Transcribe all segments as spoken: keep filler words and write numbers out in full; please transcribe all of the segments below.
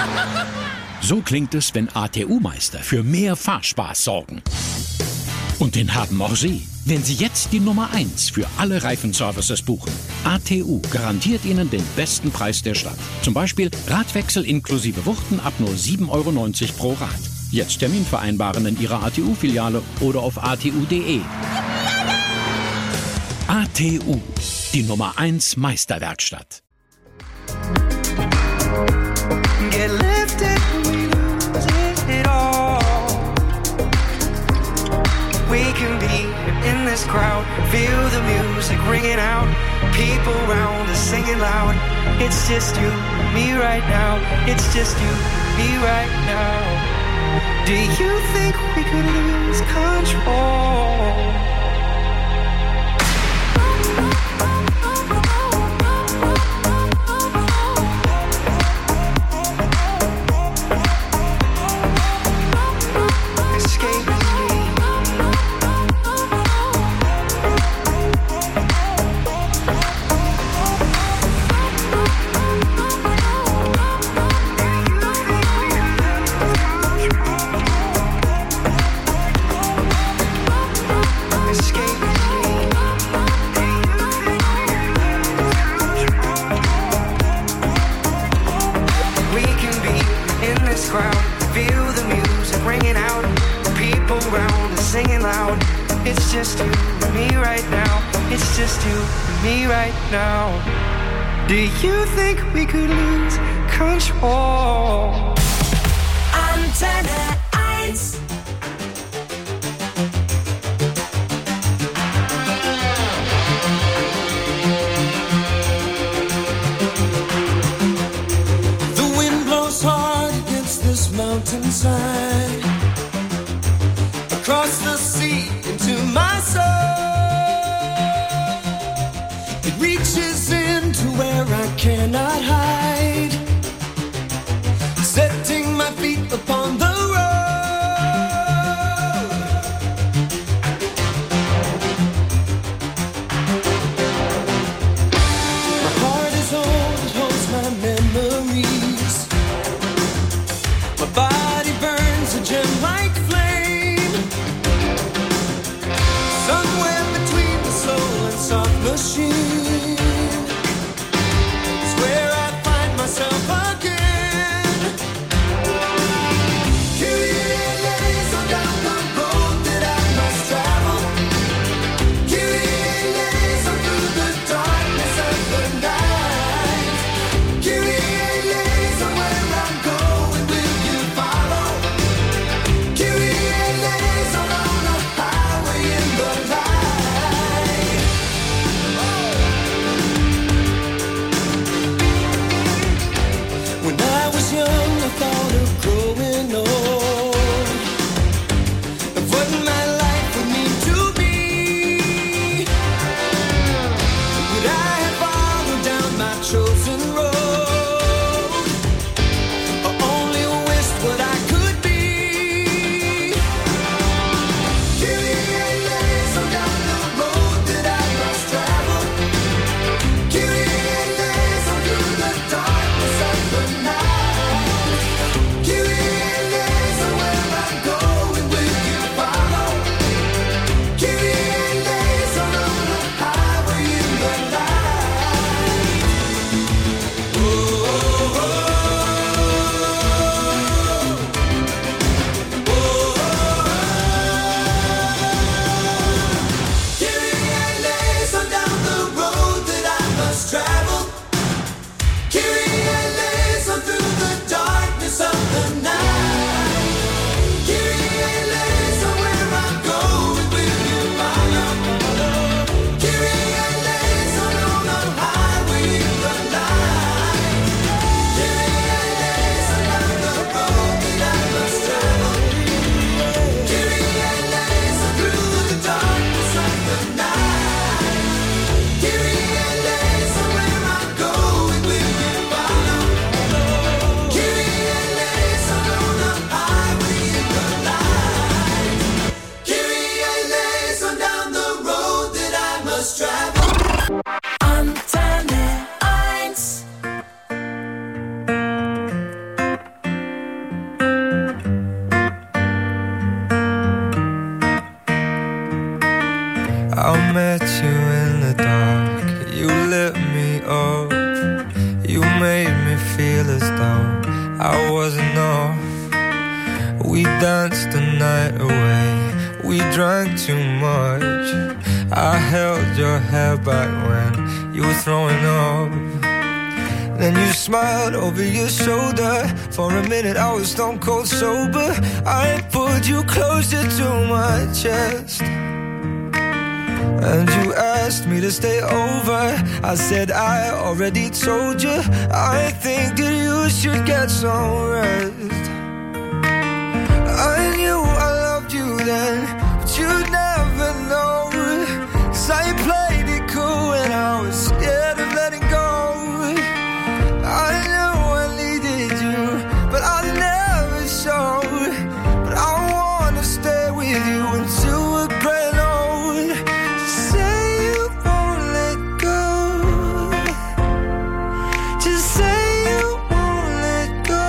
So klingt es, wenn A T U-Meister für mehr Fahrspaß sorgen. Und den haben auch Sie, wenn Sie jetzt die Nummer eins für alle Reifenservices buchen. A T U garantiert Ihnen den besten Preis der Stadt. Zum Beispiel Radwechsel inklusive Wuchten ab nur sieben Euro neunzig pro Rad. Jetzt Termin vereinbaren in Ihrer A T U-Filiale oder auf a t u punkt d e. A T U, die Nummer eins Meisterwerkstatt. Get lifted when we lose it all. We can be in this crowd, feel the music ringing out. People around us singing loud. It's just you and me right now. It's just you and me right now. Do you think we could lose control? Singing loud, it's just you and me right now. It's just you and me right now. Do you think we could lose control? Antenne eins. The wind blows hard against this mountainside. Across the sea into my soul. It reaches into where I cannot hide. Setting my feet upon the road. My heart is old, it holds my memories. My body burns a gem like flame. Soft machine is where I find met you in the dark. You lit me up. You made me feel as though I wasn't off. We danced the night away. We drank too much. I held your hair back when you were throwing up. Then you smiled over your shoulder. For a minute I was stone cold sober. I pulled you closer to my chest, and you asked me to stay over. I said I already told you. I think that you should get some rest. I knew I loved you then, but you'd never know. 'Cause I played it cool when I was scared of letting go. I knew I needed you, but I never showed. But I wanna stay with you until we're gray and old. Just say you won't let go. Just say you won't let go.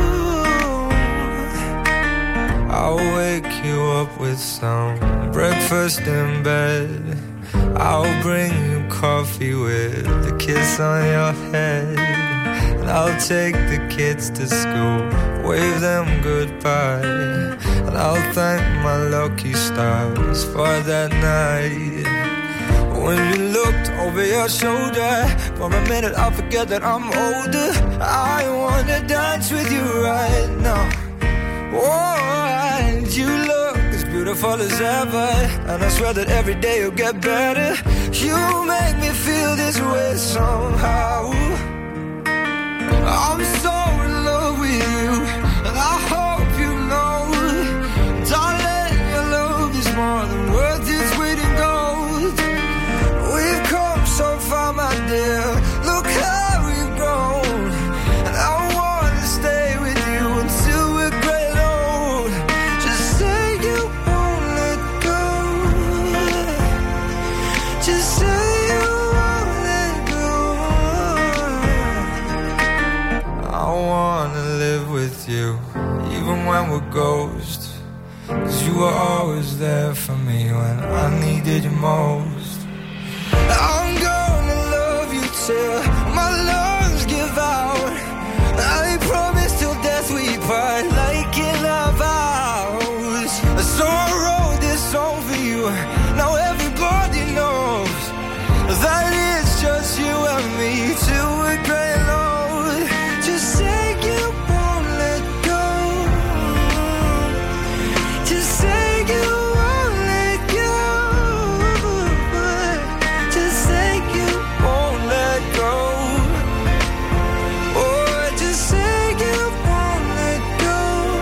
I'll wake you up with some breakfast in bed. I'll bring you coffee with a kiss on your head. And I'll take the kids to school, wave them goodbye. And I'll thank my lucky stars for that night. When you looked over your shoulder, for a minute I forget that I'm older. I wanna dance with you right now. Oh, and you look as beautiful as ever, and I swear that every day you'll get better. You make me feel this way somehow. I'm so in love with you, and I hope you know, darling, your love is more than worth its weight in gold. We've come so far, my dear, look how we've grown. And I wanna stay with you until we're gray and old. Just say you won't let go. Just say you won't let go. I wanna live with you, even when we're ghosts. 'Cause you were always there for me when I needed you most. I'm gonna love you till my lungs give out. I promise till death we part, like in our vows. So I wrote this song for you. Now everybody knows that it's just you and me till we're gray and old. Just say you won't let go. Just say you won't let go. Just say you won't let go. Oh, just say you won't let go.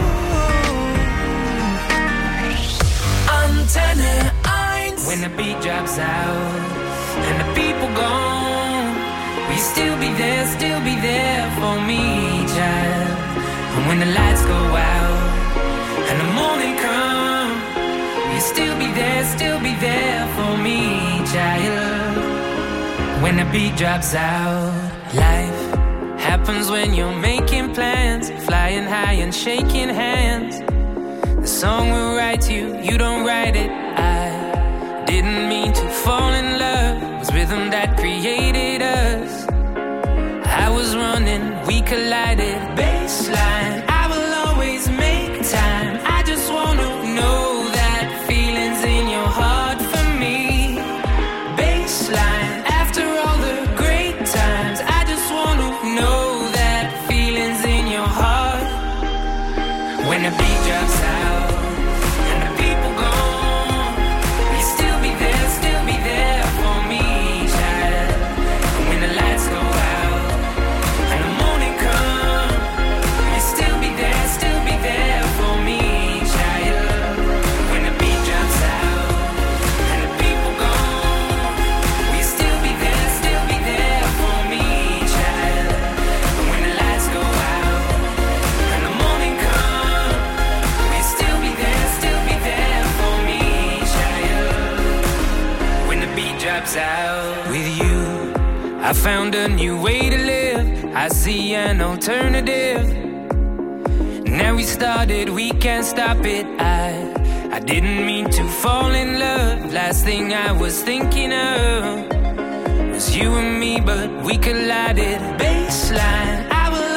Antenne eins. When the beat drops out and the people gone, will you still be there, still be there for me, child? And when the lights go out and the morning come, will you still be there, still be there for me, child? When the beat drops out, life happens when you're making plans, flying high and shaking hands. The song will write you, you don't write it. I didn't mean to fall in love, it was rhythm that created us. I was running, we collided, baseline. I will always make time. I just wanna know that feelings in your heart for me. Baseline, after all the great times, I just wanna know that feelings in your heart. When the beat drops out and the people gone, will you still be there, still be there for me, child? And when the lights go out and the morning come, will you still be there, still be there for me, child? When the beat drops out and the people gone, will you still be there, still be there for me, child? And when the lights go out and the morning come, will you still be there, still be there for me, child? When the beat drops out. With you, I found a new way to live. I see an alternative. Now we started, we can't stop it. I I didn't mean to fall in love. last thing I was thinking of was you and me, but we collided. Baseline,